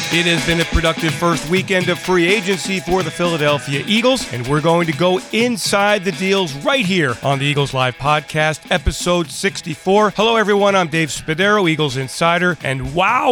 It has been a productive first weekend of free agency for the Philadelphia Eagles, and we're going to go inside the deals right here on the Eagles Live Podcast, episode 64. Hello, everyone. I'm Dave Spadaro, Eagles Insider, and wow,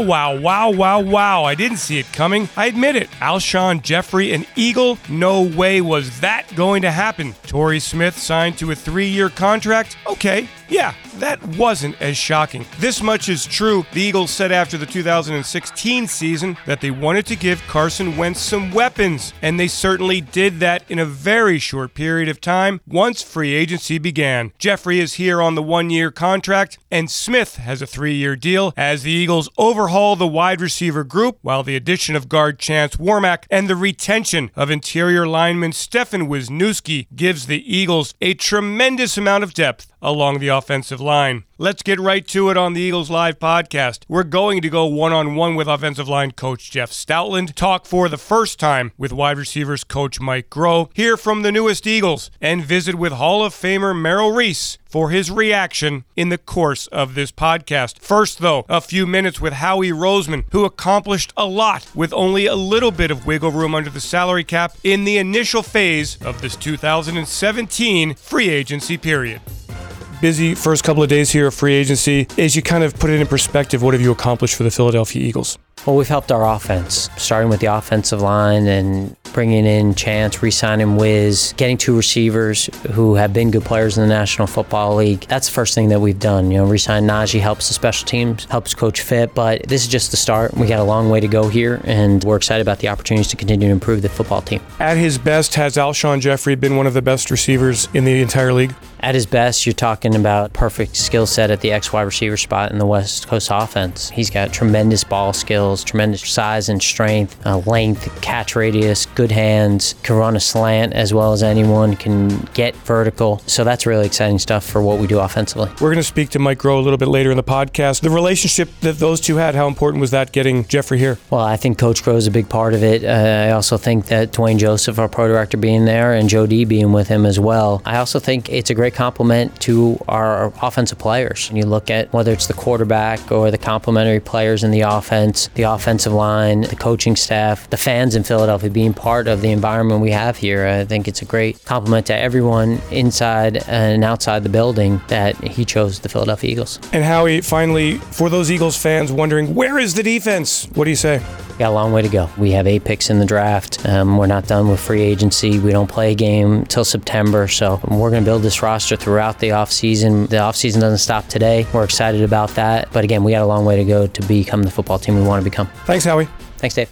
I didn't see it coming. I admit it. Alshon Jeffrey, an Eagle? No way was that going to happen. Torrey Smith signed to a 3-year contract? Okay. Yeah, that wasn't as shocking. This much is true. The Eagles said after the 2016 season that they wanted to give Carson Wentz some weapons, and they certainly did that in a very short period of time once free agency began. Jeffrey is here on the 1-year contract, and Smith has a 3-year deal as the Eagles overhaul the wide receiver group, while the addition of guard Chance Warmack and the retention of interior lineman Stefan Wisniewski gives the Eagles a tremendous amount of depth along the offensive line. Let's get right to it on the Eagles Live Podcast. We're going to go one-on-one with offensive line coach Jeff Stoutland, talk for the first time with wide receivers coach Mike Groh, hear from the newest Eagles, and visit with Hall of Famer Merrill Reese for his reaction in the course of this podcast. First, though, a few minutes with Howie Roseman, who accomplished a lot with only a little bit of wiggle room under the salary cap in the initial phase of this 2017 free agency period. Busy first couple of days here of free agency. As you kind of put it in perspective, what have you accomplished for the Philadelphia Eagles? Well, we've helped our offense, starting with the offensive line and bringing in Chance, re-signing Wiz, getting 2 receivers who have been good players in the National Football League. That's the first thing that we've done. Re-sign Najee helps the special teams, helps Coach Fit, but this is just the start. We got a long way to go here, and we're excited about the opportunities to continue to improve the football team. At his best, has Alshon Jeffrey been one of the best receivers in the entire league? At his best, you're talking about perfect skill set at the X-Y receiver spot in the West Coast offense. He's got tremendous ball skills, tremendous size and strength, length, catch radius, good hands, can run a slant as well as anyone, can get vertical. So that's really exciting stuff for what we do offensively. We're going to speak to Mike Groh a little bit later in the podcast. The relationship that those two had, how important was that getting Jeffrey here? Well, I think Coach Groh is a big part of it. I also think that Dwayne Joseph, our pro director, being there, and Joe D being with him as well. I also think it's a great compliment to our offensive players. When you look at whether it's the quarterback or the complementary players in the offense, the offensive line, the coaching staff, the fans in Philadelphia being part of the environment we have here, I think it's a great compliment to everyone inside and outside the building that he chose the Philadelphia Eagles. And Howie, finally, for those Eagles fans wondering, where is the defense? What do you say? Got a long way to go. We have 8 picks in the draft. We're not done with free agency. We don't play a game till September, so we're going to build this roster throughout the offseason. The offseason doesn't stop today. We're excited about that. But again, we got a long way to go to become the football team we want to become. Thanks, Howie. Thanks, Dave.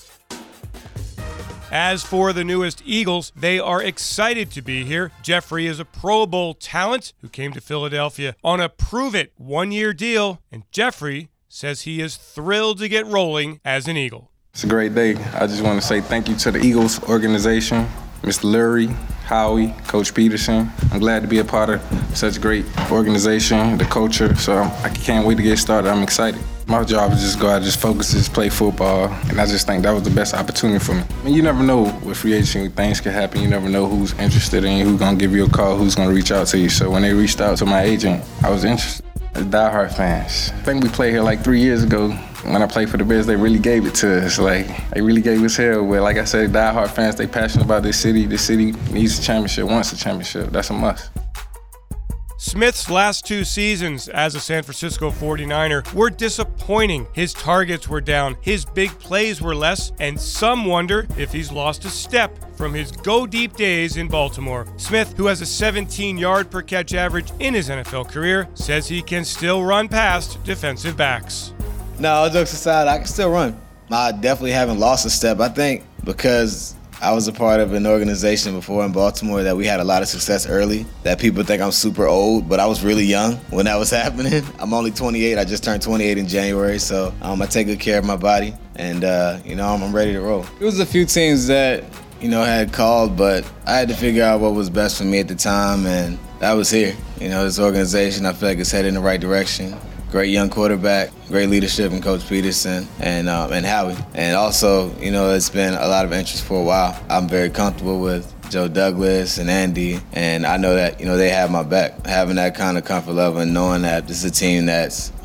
As for the newest Eagles, they are excited to be here. Jeffrey is a Pro Bowl talent who came to Philadelphia on a prove-it 1-year deal, and Jeffrey says he is thrilled to get rolling as an Eagle. It's a great day. I just want to say thank you to the Eagles organization, Mr. Lurie, Howie, Coach Peterson. I'm glad to be a part of such a great organization, the culture, so I can't wait to get started. I'm excited. My job is just go out, just focus, just play football, and I just think that was the best opportunity for me. I mean, you never know with free agency, things can happen. You never know who's interested in you, who's going to give you a call, who's going to reach out to you. So when they reached out to my agent, I was interested. As diehard fans, I think we played here like 3 years ago. When I played for the Bears, they really gave it to us. They really gave us hell. But like I said, diehard fans, they passionate about this city. The city needs a championship, wants a championship. That's a must. Smith's last 2 seasons as a San Francisco 49er were disappointing. His targets were down, his big plays were less, and some wonder if he's lost a step from his go-deep days in Baltimore. Smith, who has a 17-yard per catch average in his NFL career, says he can still run past defensive backs. No, all jokes aside, I can still run. I definitely haven't lost a step. I think because I was a part of an organization before in Baltimore that we had a lot of success early, that people think I'm super old, but I was really young when that was happening. I'm only 28. I just turned 28 in January, so I take good care of my body, and I'm ready to roll. There was a few teams that had called, but I had to figure out what was best for me at the time, and that was here. This organization, I feel like it's headed in the right direction. Great young quarterback, great leadership in Coach Peterson and Howie. And also, it's been a lot of interest for a while. I'm very comfortable with Joe Douglas and Andy, and I know that, they have my back. Having that kind of comfort level and knowing that this is a team that's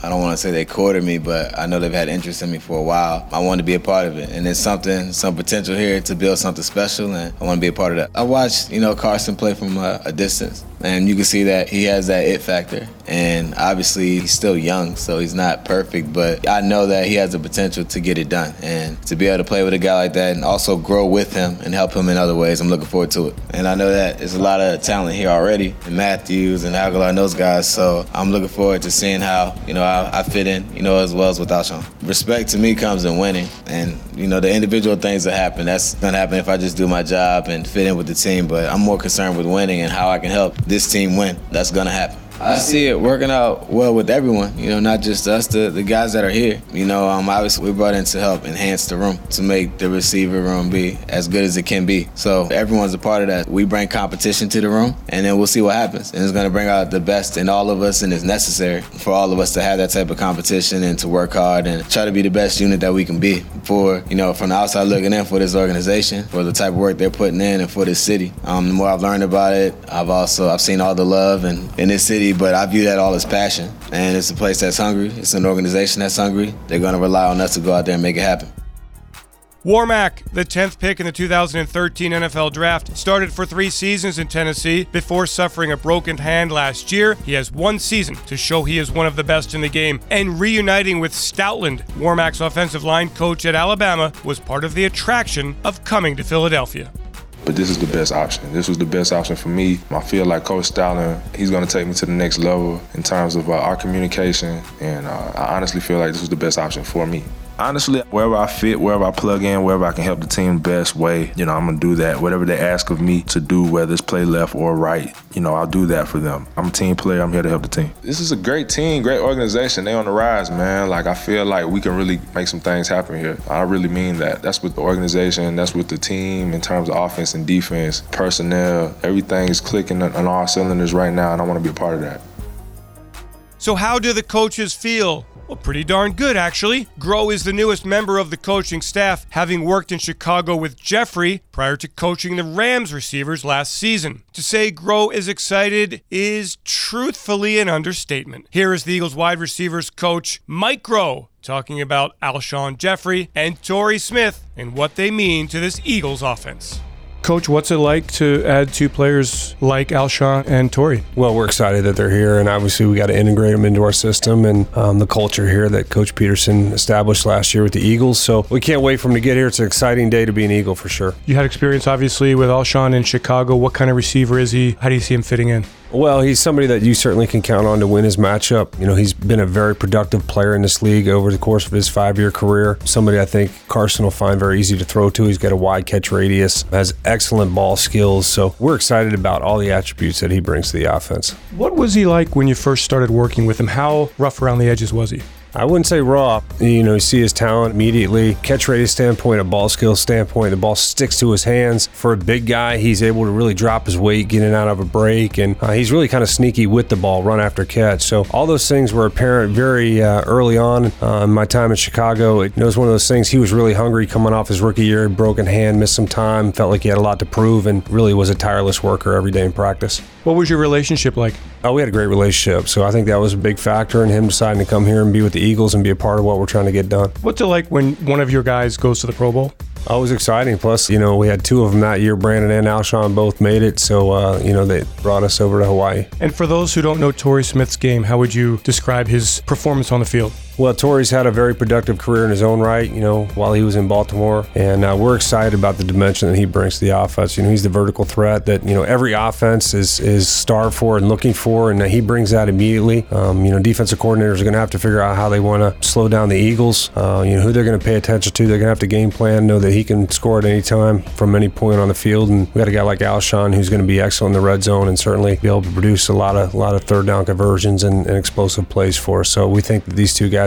I don't want to say they courted me, but I know they've had interest in me for a while. I want to be a part of it, and there's some potential here to build something special, and I want to be a part of that. I watched, Carson play from a distance, and you can see that he has that it factor. And obviously, he's still young, so he's not perfect, but I know that he has the potential to get it done. And to be able to play with a guy like that and also grow with him and help him in other ways, I'm looking forward to it. And I know that there's a lot of talent here already, and Matthews and Aguilar and those guys, so I'm looking forward to seeing how, I fit in, as well as with Alshon. Respect to me comes in winning, and, the individual things that happen, that's going to happen if I just do my job and fit in with the team, but I'm more concerned with winning and how I can help this team win. That's going to happen. I see it working out well with everyone, not just us, the guys that are here. Obviously we're brought in to help enhance the room, to make the receiver room be as good as it can be. So everyone's a part of that. We bring competition to the room, and then we'll see what happens. And it's going to bring out the best in all of us, and it's necessary for all of us to have that type of competition and to work hard and try to be the best unit that we can be for, from the outside looking in for this organization, for the type of work they're putting in and for this city. The more I've learned about it, I've seen all the love in this city, but I view that all as passion. And it's a place that's hungry. It's an organization that's hungry. They're going to rely on us to go out there and make it happen. Warmack, the 10th pick in the 2013 NFL Draft, started for 3 seasons in Tennessee before suffering a broken hand last year. He has 1 season to show he is one of the best in the game. And reuniting with Stoutland, Warmack's offensive line coach at Alabama, was part of the attraction of coming to Philadelphia. But this is the best option. This was the best option for me. I feel like Coach Stoutland, he's going to take me to the next level in terms of our communication, and I honestly feel like this was the best option for me. Honestly, wherever I fit, wherever I plug in, wherever I can help the team the best way, I'm going to do that. Whatever they ask of me to do, whether it's play left or right, I'll do that for them. I'm a team player. I'm here to help the team. This is a great team, great organization. They on the rise, man. I feel like we can really make some things happen here. I really mean that. That's with the organization. That's with the team in terms of offense and defense, personnel. Everything is clicking on all cylinders right now, and I want to be a part of that. So how do the coaches feel? Well, pretty darn good, actually. Groh is the newest member of the coaching staff, having worked in Chicago with Jeffrey prior to coaching the Rams receivers last season. To say Groh is excited is truthfully an understatement. Here is the Eagles wide receivers coach, Mike Groh, talking about Alshon Jeffrey and Torrey Smith and what they mean to this Eagles offense. Coach, what's it like to add 2 players like Alshon and Torrey? Well, we're excited that they're here, and obviously we got to integrate them into our system and the culture here that Coach Peterson established last year with the Eagles. So we can't wait for them to get here. It's an exciting day to be an Eagle for sure. You had experience, obviously, with Alshon in Chicago. What kind of receiver is he? How do you see him fitting in? Well, he's somebody that you certainly can count on to win his matchup. He's been a very productive player in this league over the course of his 5-year career. Somebody I think Carson will find very easy to throw to. He's got a wide catch radius, has excellent ball skills. So we're excited about all the attributes that he brings to the offense. What was he like when you first started working with him? How rough around the edges was he? I wouldn't say raw. You see his talent immediately. Catch radius standpoint, a ball skills standpoint, the ball sticks to his hands. For a big guy, he's able to really drop his weight, get in out of a break, and he's really kind of sneaky with the ball, run after catch. So all those things were apparent very early on in my time in Chicago. It was one of those things. He was really hungry coming off his rookie year, broken hand, missed some time, felt like he had a lot to prove, and really was a tireless worker every day in practice. What was your relationship like? We had a great relationship, so I think that was a big factor in him deciding to come here and be with the Eagles and be a part of what we're trying to get done. What's it like when one of your guys goes to the Pro Bowl? It was exciting. Plus, we had 2 of them that year. Brandon and Alshon both made it, so, they brought us over to Hawaii. And for those who don't know Torrey Smith's game, how would you describe his performance on the field? Well, Torrey's had a very productive career in his own right, while he was in Baltimore. And we're excited about the dimension that he brings to the offense. He's the vertical threat that, every offense is starved for and looking for, and he brings that immediately. Defensive coordinators are going to have to figure out how they want to slow down the Eagles, who they're going to pay attention to. They're going to have to game plan, know that he can score at any time from any point on the field. And we got a guy like Alshon who's going to be excellent in the red zone and certainly be able to produce a lot of third down conversions and explosive plays for us. So we think that these 2 guys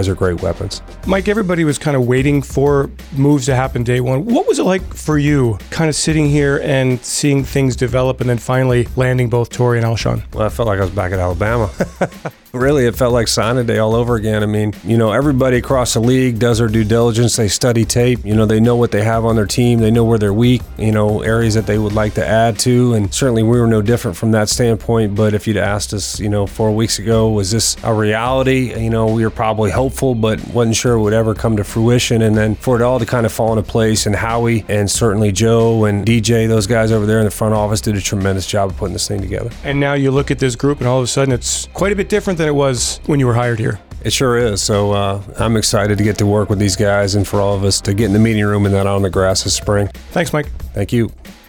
guys are great weapons. Mike, everybody was kind of waiting for moves to happen day one. What was it like for you, kind of sitting here and seeing things develop and then finally landing both Torrey and Alshon? Well, I felt like I was back at Alabama. Really, it felt like signing day all over again. I mean, everybody across the league does their due diligence. They study tape. They know what they have on their team. They know where they're weak, areas that they would like to add to. And certainly we were no different from that standpoint. But if you'd asked us, 4 weeks ago, was this a reality? We were probably hopeful, but wasn't sure it would ever come to fruition. And then for it all to kind of fall into place, and Howie and certainly Joe and DJ, those guys over there in the front office did a tremendous job of putting this thing together. And now you look at this group and all of a sudden it's quite a bit different than it was when you were hired here. It sure is. So I'm excited to get to work with these guys and for all of us to get in the meeting room and then on the grass this spring. Thanks, Mike. Thank you.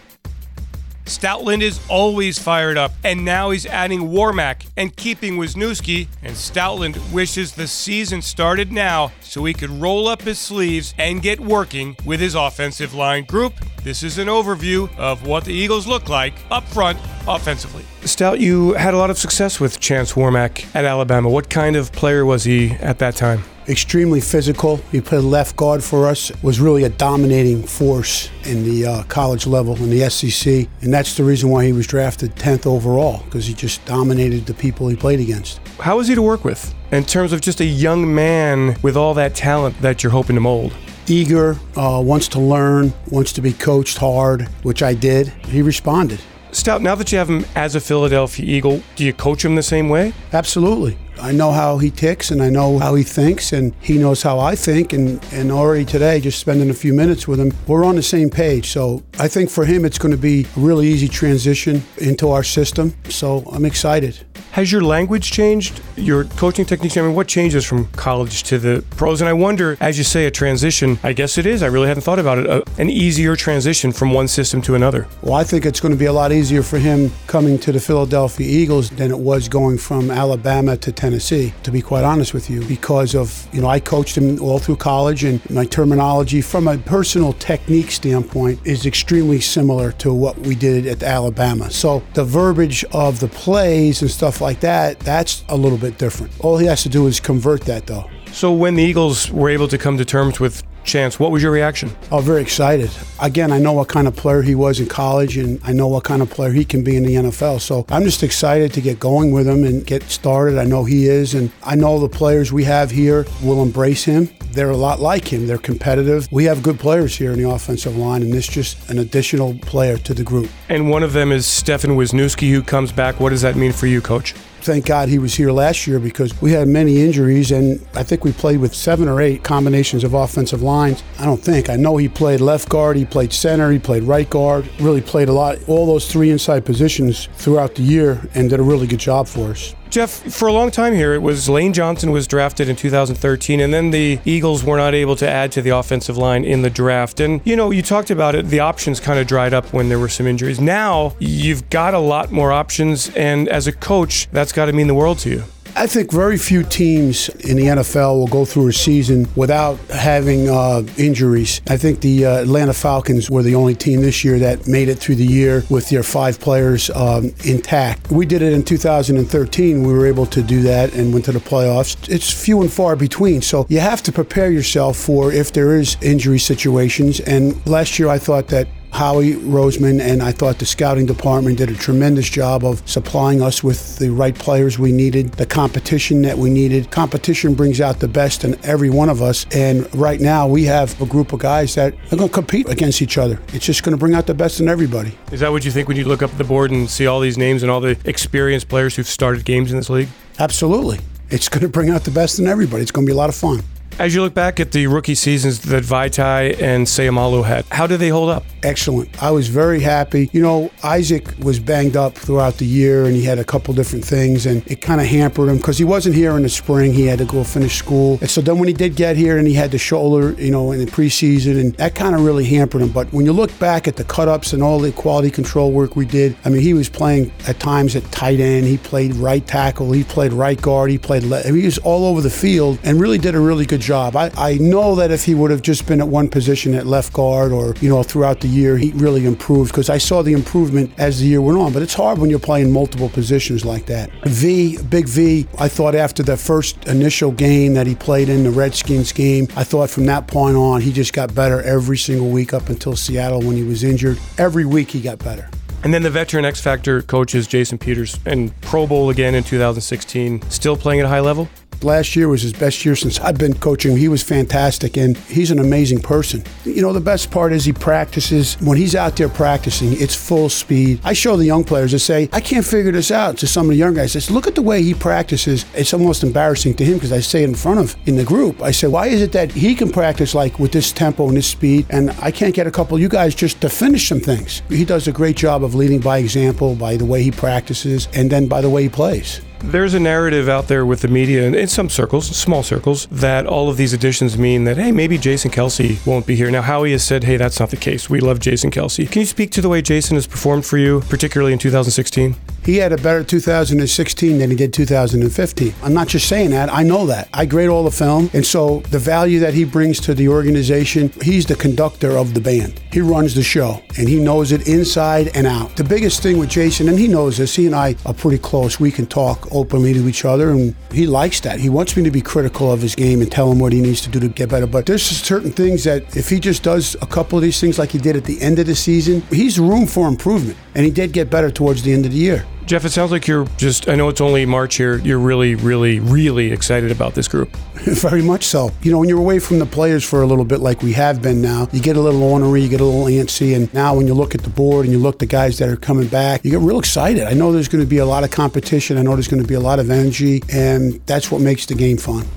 Stoutland is always fired up, and now he's adding Warmack and keeping Wisniewski, and Stoutland wishes the season started now so he could roll up his sleeves and get working with his offensive line group. This is an overview of what the Eagles look like up front offensively. Stout, you had a lot of success with Chance Warmack at Alabama. What kind of player was he at that time? Extremely physical. He played left guard for us, was really a dominating force in the college level in the SEC, and that's the reason why he was drafted 10th overall, because he just dominated the people he played against. How was he to work with in terms of just a young man with all that talent that you're hoping to mold? Eager, wants to learn, wants to be coached hard, which I did. He responded. Stout, now that you have him as a Philadelphia Eagle, do you coach him the same way? Absolutely. I know how he ticks and I know how he thinks, and he knows how I think, and already today, just spending a few minutes with him, we're on the same page. So I think for him it's going to be a really easy transition into our system, so I'm excited. Has your language changed? Your coaching techniques? I mean, what changes from college to the pros? And I wonder, as you say, a transition, I guess it is, I really hadn't thought about it, an easier transition from one system to another. Well, I think it's going to be a lot easier for him coming to the Philadelphia Eagles than it was going from Alabama to Tennessee, to be quite honest with you, because of, I coached him all through college, and my terminology from a personal technique standpoint is extremely similar to what we did at Alabama. So the verbiage of the plays and stuff like that, that's a little bit different. All he has to do is convert that, though. So when the Eagles were able to come to terms with Chance, what was your reaction? Oh, very excited. Again, I know what kind of player he was in college, and I know what kind of player he can be in the NFL. So I'm just excited to get going with him and get started. I know he is, and I know the players we have here will embrace him. They're a lot like him. They're competitive. We have good players here in the offensive line, and this is just an additional player to the group. And one of them is Stefan Wisniewski, who comes back. What does that mean for you, Coach? Thank God he was here last year, because we had many injuries, and I think we played with 7 or 8 combinations of offensive lines. I know he played left guard, he played center, he played right guard, really played a lot, all those 3 inside positions throughout the year, and did a really good job for us. Jeff, for a long time here, it was Lane Johnson was drafted in 2013, and then the Eagles were not able to add to the offensive line in the draft. And, you talked about it, the options kind of dried up when there were some injuries. Now, you've got a lot more options, and as a coach, that's got to mean the world to you. I think very few teams in the NFL will go through a season without having injuries. I think the Atlanta Falcons were the only team this year that made it through the year with their 5 players intact. We did it in 2013. We were able to do that and went to the playoffs. It's few and far between, so you have to prepare yourself for if there is injury situations. And last year I thought that Howie Roseman and I thought the scouting department did a tremendous job of supplying us with the right players we needed, the competition that we needed. Competition brings out the best in every one of us, and right now we have a group of guys that are going to compete against each other. It's just going to bring out the best in everybody. Is that what you think when you look up at the board and see all these names and all the experienced players who've started games in this league? Absolutely. It's going to bring out the best in everybody. It's going to be a lot of fun. As you look back at the rookie seasons that Vaitai and Seumalo had, how did they hold up? Excellent. I was very happy. Isaac was banged up throughout the year, and he had a couple different things, and it kind of hampered him because he wasn't here in the spring. He had to go finish school. And so then when he did get here and he had the shoulder, in the preseason, and that kind of really hampered him. But when you look back at the cut-ups and all the quality control work we did, he was playing at times at tight end. He played right tackle. He played right guard. He was all over the field and really did a really good good job. I know that if he would have just been at one position at left guard or, throughout the year, he really improved because I saw the improvement as the year went on. But it's hard when you're playing multiple positions like that. Big V, I thought after the first initial game that he played in, the Redskins game, I thought from that point on, he just got better every single week up until Seattle when he was injured. Every week he got better. And then the veteran X Factor coach is Jason Peters, and Pro Bowl again in 2016. Still playing at a high level? Last year was his best year since I've been coaching. He was fantastic, and he's an amazing person. The best part is he practices. When he's out there practicing, it's full speed. I show the young players that say, I can't figure this out, to some of the young guys. I say, look at the way he practices. It's almost embarrassing to him because I say it in the group. I say, why is it that he can practice like with this tempo and this speed, and I can't get a couple of you guys just to finish some things? He does a great job of leading by example, by the way he practices, and then by the way he plays. There's a narrative out there with the media, in some circles, small circles, that all of these additions mean that, hey, maybe Jason Kelce won't be here. Now, Howie has said, hey, that's not the case. We love Jason Kelce. Can you speak to the way Jason has performed for you, particularly in 2016? He had a better 2016 than he did 2015. I'm not just saying that. I know that. I grade all the film. And so the value that he brings to the organization, he's the conductor of the band. He runs the show, and he knows it inside and out. The biggest thing with Jason, and he knows this, he and I are pretty close. We can talk openly to each other, and he likes that. He wants me to be critical of his game and tell him what he needs to do to get better. But there's certain things that if he just does a couple of these things like he did at the end of the season, he's room for improvement. And he did get better towards the end of the year. Jeff, it sounds like you're I know it's only March here, you're really, really, really excited about this group. Very much so. When you're away from the players for a little bit like we have been now, you get a little ornery, you get a little antsy, and now when you look at the board and you look at the guys that are coming back, you get real excited. I know there's going to be a lot of competition. I know there's going to be a lot of energy, and that's what makes the game fun.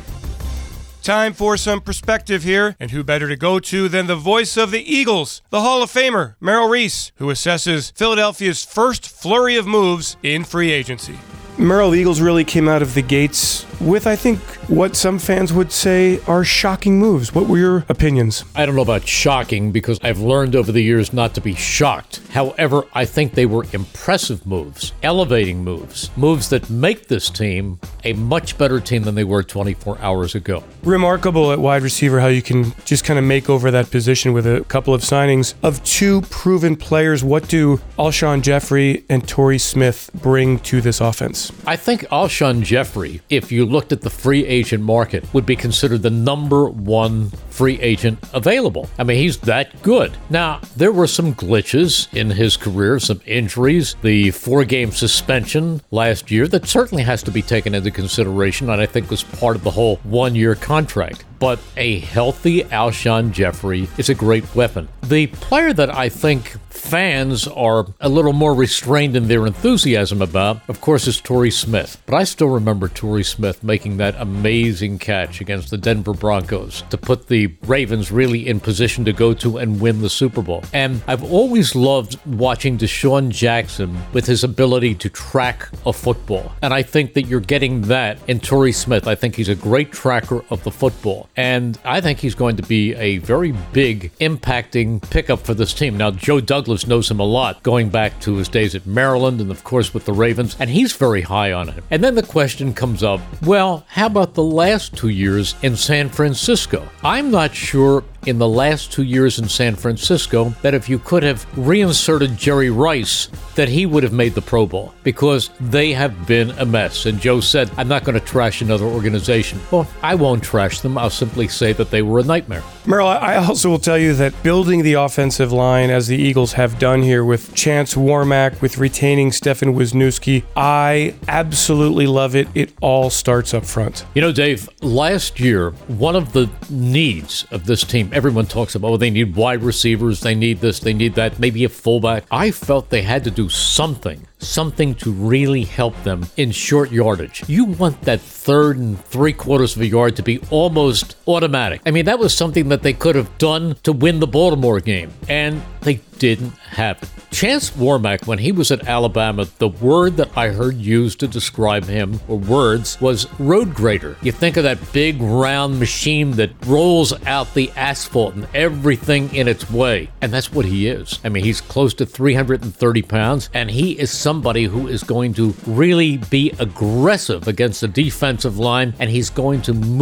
Time for some perspective here, and who better to go to than the voice of the Eagles, the Hall of Famer, Merrill Reese, who assesses Philadelphia's first flurry of moves in free agency. Merrill, the Eagles really came out of the gates with, I think, what some fans would say are shocking moves. What were your opinions? I don't know about shocking because I've learned over the years not to be shocked. However, I think they were impressive moves, elevating moves, moves that make this team a much better team than they were 24 hours ago. Remarkable at wide receiver how you can just kind of make over that position with a couple of signings of two proven players. What do Alshon Jeffrey and Torrey Smith bring to this offense? I think Alshon Jeffrey, if you looked at the free agent market, would be considered the number one free agent available. I mean, he's that good. Now, there were some glitches in his career, some injuries, the 4-game suspension last year that certainly has to be taken into consideration, and I think was part of the whole 1-year contract. But a healthy Alshon Jeffrey is a great weapon. The player that I think fans are a little more restrained in their enthusiasm about, of course, is Torrey Smith. But I still remember Torrey Smith making that amazing catch against the Denver Broncos to put the Ravens really in position to go to and win the Super Bowl. And I've always loved watching Deshaun Jackson with his ability to track a football. And I think that you're getting that in Torrey Smith. I think he's a great tracker of the football. And I think he's going to be a very big impacting pickup for this team. Now, Joe Douglas knows him a lot, going back to his days at Maryland and, of course, with the Ravens, and he's very high on him. And then the question comes up, well, how about the last 2 years in San Francisco? I'm not sure in the last 2 years in San Francisco that if you could have reinserted Jerry Rice, that he would have made the Pro Bowl, because they have been a mess. And Joe said, I'm not going to trash another organization. Well, I won't trash them. I'll simply say that they were a nightmare. Merrill, I also will tell you that building the offensive line, as the Eagles have done here with Chance Warmack, with retaining Stefan Wisniewski, I absolutely love it. It all starts up front. You know, Dave, last year, one of the needs of this team, everyone talks about, oh, they need wide receivers, they need this, they need that, maybe a fullback. I felt they had to do something to really help them in short yardage. You want that 3rd and 3/4 of a yard to be almost automatic. I mean, that was something that they could have done to win the Baltimore game, and they didn't have it. Chance Warmack, when he was at Alabama, the word that I heard used to describe him, or words, was road grader. You think of that big round machine that rolls out the asphalt and everything in its way. And that's what he is. I mean, he's close to 330 pounds, and he is somebody who is going to really be aggressive against the defensive line, and he's going to move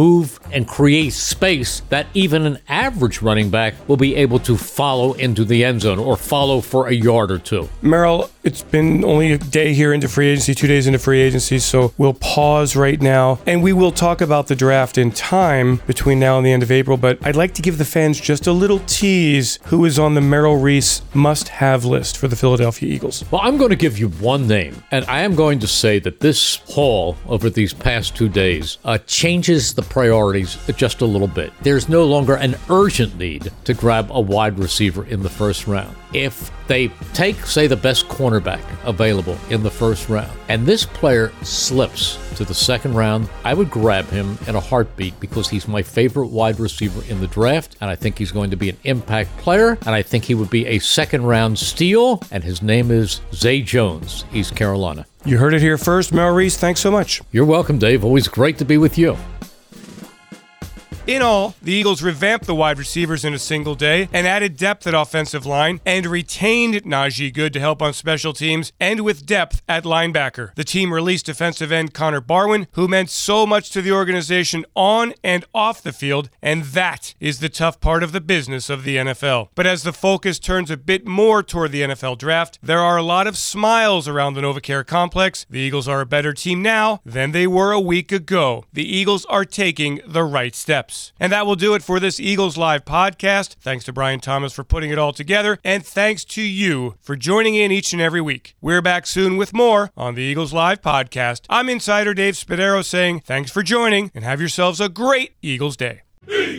and create space that even an average running back will be able to follow into the end zone or follow for a yard or two. Merrill, it's been only a day here into free agency, 2 days into free agency, so we'll pause right now, and we will talk about the draft in time between now and the end of April, but I'd like to give the fans just a little tease who is on the Merrill Reese must-have list for the Philadelphia Eagles. Well, I'm going to give you one name, and I am going to say that this haul over these past 2 days changes the priorities just a little bit. There's no longer an urgent need to grab a wide receiver in the first round. If they take, say, the best cornerback available in the first round, and this player slips to the second round, I would grab him in a heartbeat because he's my favorite wide receiver in the draft, and I think he's going to be an impact player, and I think he would be a second-round steal, and his name is Zay Jones, East Carolina. You heard it here first. Merrill Reese, thanks so much. You're welcome, Dave. Always great to be with you. In all, the Eagles revamped the wide receivers in a single day and added depth at offensive line and retained Najee Good to help on special teams and with depth at linebacker. The team released defensive end Connor Barwin, who meant so much to the organization on and off the field, and that is the tough part of the business of the NFL. But as the focus turns a bit more toward the NFL draft, there are a lot of smiles around the NovaCare complex. The Eagles are a better team now than they were a week ago. The Eagles are taking the right steps. And that will do it for this Eagles Live podcast. Thanks to Brian Thomas for putting it all together, and thanks to you for joining in each and every week. We're back soon with more on the Eagles Live podcast. I'm Insider Dave Spadaro saying thanks for joining, and have yourselves a great Eagles day.